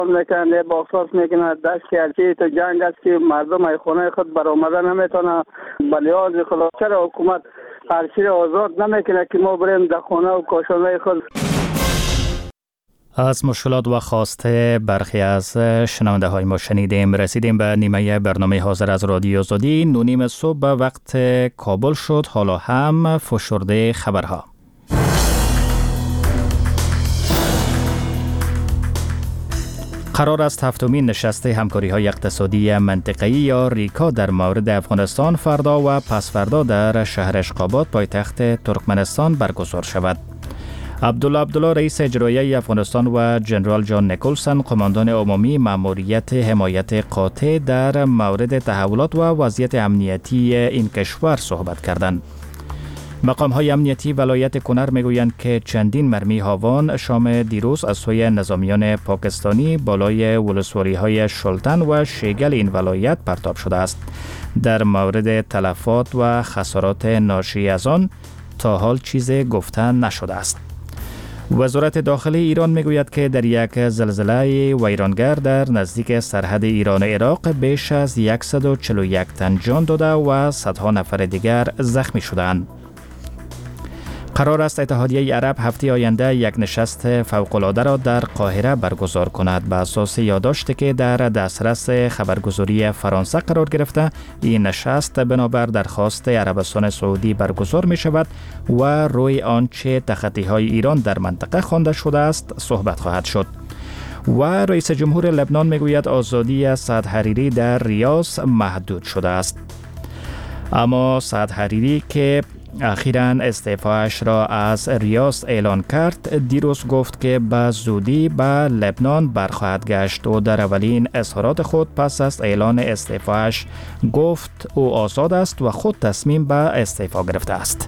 میکنه با احساس میکنه دست هرچی تو جنگ است که مردم ای خونه خود برآمده نمیتونه بلیاز خلاصه حکومت هرچی آزاد نمیکنه که ما بریم در خونه و کاشانه خود. از مشکلات و خواسته برخی از شنونده های ما شنیدیم. رسیدیم به نیمه برنامه حاضر از رادیو آزادی. 9:30 صبح به وقت کابل شد. حالا هم فشرده خبرها. قرار است هفتمین نشست همکاری‌های اقتصادی منطقه‌ای یا ریکا در مورد افغانستان فردا و پس فردا در شهر اشقاباد پایتخت ترکمنستان برگزار شود. عبدالله رئیس اجرایی افغانستان و جنرال جان نیکلسن قماندان عمومی مأموریت حمایت قاطع در مورد تحولات و وضعیت امنیتی این کشور صحبت کردند. مقام‌های امنیتی ولایت کنر میگویند که چندین مرمی هاوان شام دیروز از سوی نظامیان پاکستانی بالای ولسوالی‌های شلتن و شیگل این ولایت پرتاب شده است. در مورد تلفات و خسارات ناشی از آن تا حال چیزی گفته نشده است. وزارت داخلی ایران میگوید که در یک زلزله ویرانگر در نزدیک سرحد ایران و عراق بیش از 141 تن جان داده و صدها نفر دیگر زخمی شدند. قرار است اتحادیه عرب هفته آینده یک نشست فوق‌العاده را در قاهره برگزار کند. به اساس یادداشتی که در دسترس خبرگزاری فرانسه قرار گرفته، این نشست بنابر درخواست عربستان سعودی برگزار می شود و روی آنچه تخطی‌های ایران در منطقه خوانده شده است صحبت خواهد شد. و رئیس جمهور لبنان میگوید آزادی سعد حریری در ریاض محدود شده است. اما سعد حریری که اخیراً استعفایش را از ریاض اعلان کرد، دیروز گفت که به زودی به لبنان برخواهد گشت و در اولین اظهارات خود پس از اعلان استعفایش گفت او آزاد است و خود تصمیم به استعفا گرفته است.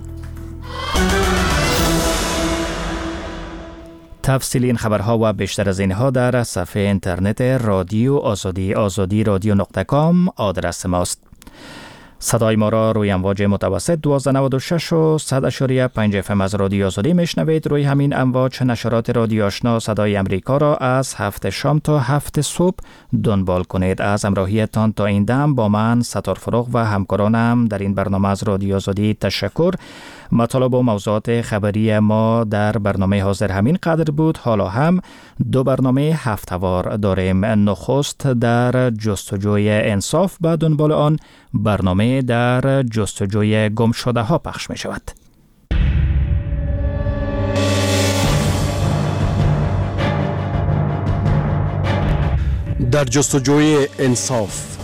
تفصیل این خبرها و بیشتر از اینها در صفحه اینترنت رادیو آزادی azadi.com آدرس ماست. صدای ما را روی امواج متوسط 1296 و 100.5 FM از رادیو آزادی میشنوید. روی همین امواج نشرات رادیو آشنا صدای امریکا را از 7 شام تا 7 صبح دنبال کنید. از همراهیتان تا این دم با من ستار فروغ و همکارانم در این برنامه از رادیو آزادی تشکر. مطالب و موضوعات خبری ما در برنامه حاضر همین قدر بود. حالا هم دو برنامه هفته‌وار داریم. نخست در جستجوی انصاف، به دنبال آن برنامه در جستجوی گم شده ها پخش می شود. در جستجوی انصاف.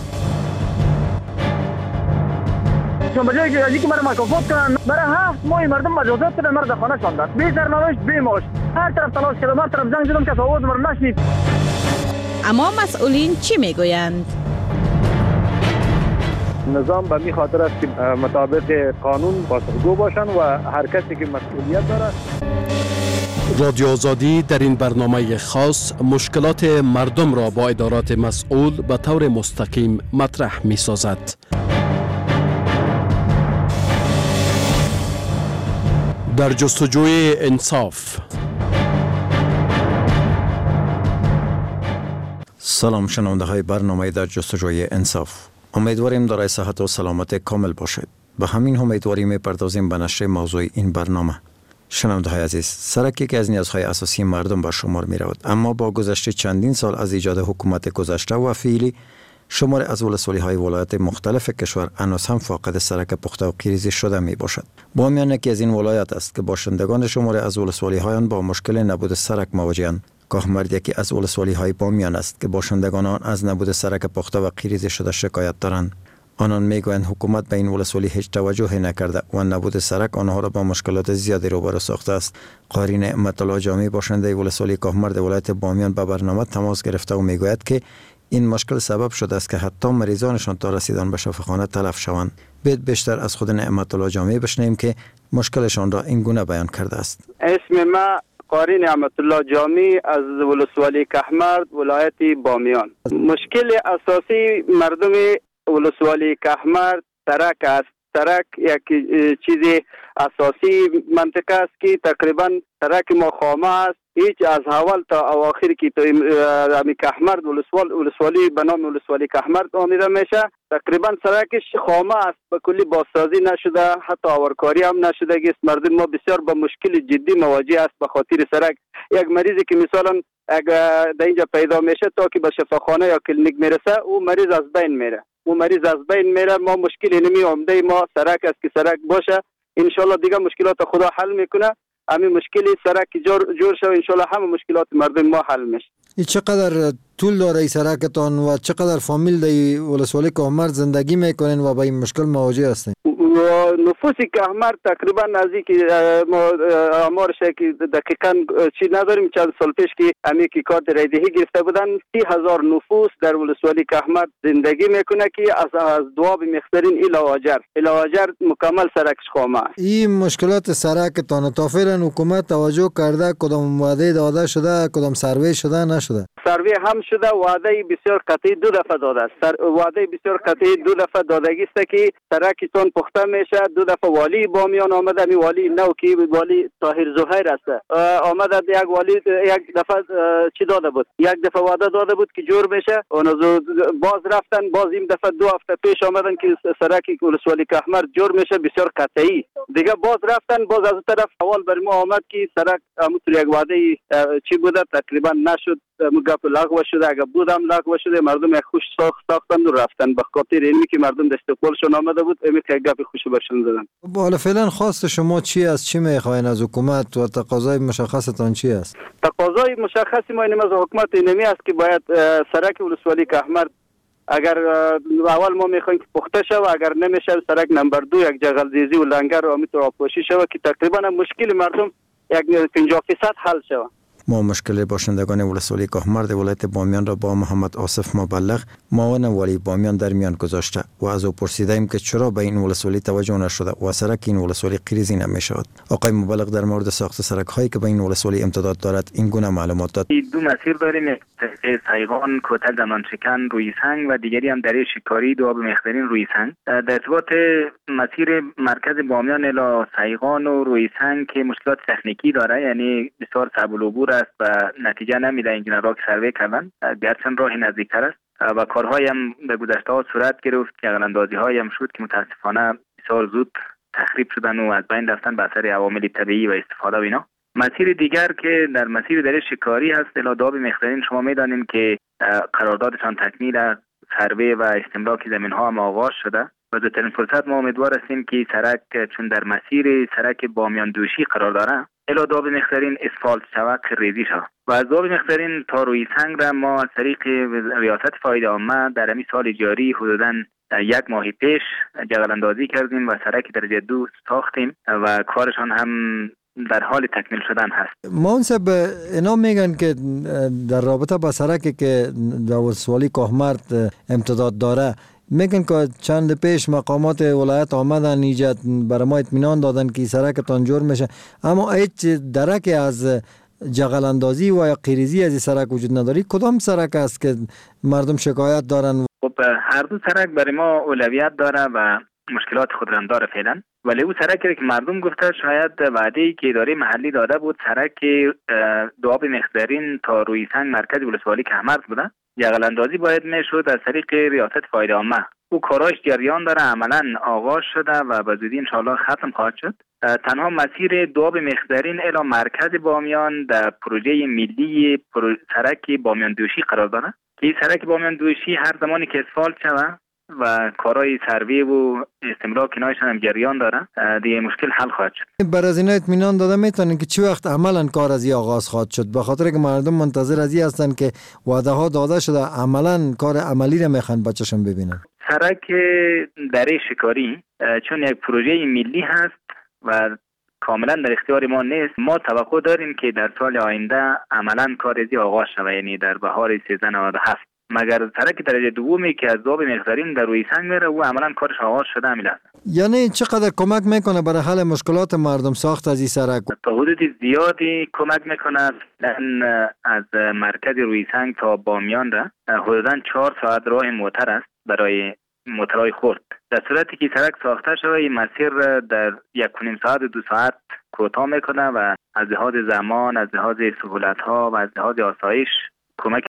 به جایی که ازی که مرا مکافات کنن، برای 7 ماه مردم مجازات کردن، مرا در خانه شاندن، بی سرنوشت بی معاش. هر طرف تلاش کردم، هر طرف زنگ زدم که آواز مرا نشنید. اما مسئولین چی میگویند؟ نظام به می خاطر است که مطابق قانون پاسخگو باشن و هر کسی که مسئولیت داره. رادیو آزادی در این برنامه خاص مشکلات مردم را با ادارات مسئول به طور مستقیم مطرح می سازد. در جستجوی انصاف. سلام شنونده های برنامه در جستجوی انصاف. امیدواریم دارای صحت و سلامت کامل باشید. به همین امیدواری میپردازیم به نشر موضوع این برنامه. شنونده های عزیز، سرک یکی از نیازهای اساسی مردم به شمار می رود، اما با گذشت چندین سال از ایجاد حکومت گذشته و فعلی، شمار از ولسوالی های ولایت مختلف کشور هنوز هم فاقد سرک پخته و کریزی شده می باشد. بامیان یکی از این ولایت است که باشندگان شمار از ولسوالی هایان با مشکل نبود سرک مواجهند. کاهمرد یکی از ولسوالی های بامیان است که باشندگان آن از نبود سرک پخته و کریزی شده شکایت دارند. آنان میگویند حکومت به این ولسوالی هیچ توجهی نکرده و نبود سرک آنها را با مشکلات زیادی روبرو ساخته است. قاری نعمت الله جامی باشنده ولسوالی کاهمرد ولایت بامیان به برنامه تماس گرفته و میگوید که این مشکل سبب شده است که حتی مریضانشان تا رسیدن به شفاخانه تلف شوند. بیشتر از خود نعمت الله جامی بشنویم که مشکلشان را این گونه بیان کرده است. اسم ما قاری نعمت الله جامی از ولسوالی کاهمرد ولایت بامیان. مشکل اساسی مردم ولسوالی کاهمرد سرک است. سرک یک چیز اساسی منطقه است که تقریبا سرک ما خامه است. هیچ از اول تا اواخر که تو امی کهمرد ولسوالی به نام ولسوالی کهمرد آمیده میشه. تقریبا سرکش خامه است، به کلی بازسازی نشده، حتی آورکاری هم نشده. گیست مردم ما بسیار با مشکل جدی مواجه است به خاطر سرک. یک مریضی که مثلا اگر در اینجا پیدا میشه تا که به شفاخانه یا کلینیک میرسه، او مریض از بین میره. ما مشکل اینمی عمده ما سرک است که سرک باشه. انشالله دیگه مشکلات خدا حل میکنه. همین مشکلی سرک جور شو، انشالله همه مشکلات مردم ما حل میشه. این چقدر طول داره ای سرکتان و چقدر فامیل در ولسوالی کهمرد زندگی میکنین و با این مشکل مواجه هستین؟ نفوس کهمرد تقریبا نزدیک ما آمارش که دقیقاً چی نداریم، چند سال پیش که همی که کارت رایدهی گرفته بودن 30,000 نفوس در ولسوالی کهمرد زندگی میکنه که از دواب مخزرین الاواجر مکمل سرکش خامه است. این مشکلات سرکتان تا فعلا حکومت توجه کرده؟ کدام وعده داده شده؟ کدام سروی شده نشده؟ سروی هم شده، وعده بسیار قطعی 2 دفعه داده است. وعده بسیار قطعی 2 دفعه دادگی است که سرکتون پخته میشه. 2 دفعه والی بامیان آمده، می والی نو کی والی طاهر زهیر است آمده. یک والی یک دفعه چی داده بود، یک دفعه وعده داده بود که جور بشه. اون باز رفتن، باز این دفعه 2 هفته پیش آمدن که سرک ولسوالی کهمرد جور میشه، بسیار قطعی. دیگه باز رفتن، باز از طرف اول بر ما آمد که سرک همونطور یک وعده چی بوده تقریبا نشد. گپ لغو شده، اگه بودم لغو شده. مردم خوش ساختن و رفتن به خاطر اینی که مردم دستقبالشون آمده بود، امی که گپ خوش برشون زدن. حالا فعلا خواست شما چی است؟ چی میخواین از حکومت و تقاضای مشخصتان چی است؟ تقاضای مشخص ما اینم از حکومت اینمی است که باید سرک ولسوالی کهمرد اگر اول ما میخوایم که پخته شود، اگر نمیشه سرک نمبر 2 یک جغل‌زیزی و لنگر و امیتو آبپاشی شود که تقریبا مشکل مردم یک 50% حل شود. ما مشکل باشندگان ولسوالی کهمرد ولایت بامیان را با محمد آصف مبلغ معاون والی بامیان در میان گذاشته و از او پرسیدیم که چرا به این ولسوالی توجه نشده و سرک این ولسوالی قیریزی نمیشود. آقای مبلغ در مورد ساخت سرک هایی که به این ولسوالی امتداد دارد این گونه معلومات داد. 2 مسیر داریم، سایغان، کوتل دمنشکن، روی سنگ و دیگری هم دره شکاری دواب مخزرین روی سنگ. در ارتباط مسیر مرکز بامیان الی سایغان و روی سنگ که مشکلات تکنیکی داره، یعنی بسیار صعب العبور است و نتیجه نمیده. انجینرها که سروی کردن گرچند راه نزدیکتر است و کارهایی هم به گذشته ها صورت گرفت، جغل‌اندازی هایی هم شد که متاسفانه بسیار زود تخریب شدن و از بین رفتن به اثر عوامل طبیعی و استفاده و اینا. مسیر دیگر که در مسیر دره شکاری هست الی دواب مخزرین، شما میدانیم که قراردادشان تکمیل است، سروی و استملاک زمین ها هم آغاز شده و زودترین فرصت ما امیدوار هستیم که سرک چون در مسیر سرک بامیان دوشی قرار داره الی دواب مخزرین اسفالت شود، ریزی شود و از دواب مخزرین تا روی سنگ را ما از طریق ریاست فایده عامه در همین سال جاری حدوداً 1 ماه پیش جغل‌اندازی کردیم و سرک درجه 2 ساختیم و کارشان هم در حال تکمیل شدن هست. منصب اینا میگن که در رابطه با سرکی که در ولسوالی کهمرد امتداد داره، میگن که چند پیش مقامات ولایت آمدن ایجاد برای ما اطمینان دادن که سرکتان جور میشه، اما هیچ درکی از جغل‌اندازی و یا قیریزی از سرک وجود نداری. کدام سرک است که مردم شکایت دارن؟ خب هر دو سرک برای ما اولویت داره و مشکلات خود را داره فعلا، ولی او سرکی که مردم گفته شاید وعده‌ای که اداره محلی داده بود، سرک دواب مخزرین تا روی سنگ مرکز ولسوالی کهمرد بوده، جغل‌اندازی باید میشد از طریق ریاست فایده عامه. او کاراش جریان داره، عملا آغاز شده و به زودی انشاءالله ختم خواهد شد. تنها مسیر دواب مخزرین الی مرکز بامیان در پروژه ملی سرک بامیان دوشی قرار داره که سرک بامیان دوشی هر زمانی که اسفالت شود و کارهای سروی و استمرار کنایشان هم جریان داره، دیگه مشکل حل خواهد شد. بر از اینا اطمینان داده میتونن که چی وقت عملا کار از این آغاز خواهد شد؟ به خاطر که مردم منتظر از این هستن که وعده ها داده شده، عملا کار عملی رو میخوان بچه‌شون ببینن. سرک دره شکاری چون یک پروژه ملی هست و کاملا در اختیار ما نیست، ما توقع داریم که در سال آینده عملا کار از آغاز شود، یعنی در بهار 1397. مگر سرک درجه دومی که از دواب مخزرین در روی سنگ میره و عملا کارش آغاز شده امیل است. یعنی چقدر کمک میکنه برای حل مشکلات مردم ساخت از این سرک؟ تا حدود زیادی کمک میکنه. از مرکز روی سنگ تا بامیان را حدودا 4 ساعت راه موتر است برای مترای خورد. در صورتی که سرک ساخته شده این مسیر در 1.5 ساعت 2 ساعت کوتاه میکنه و از لحاظ زمان، از لحاظ سهولت ها و از لحاظ آسایش کمک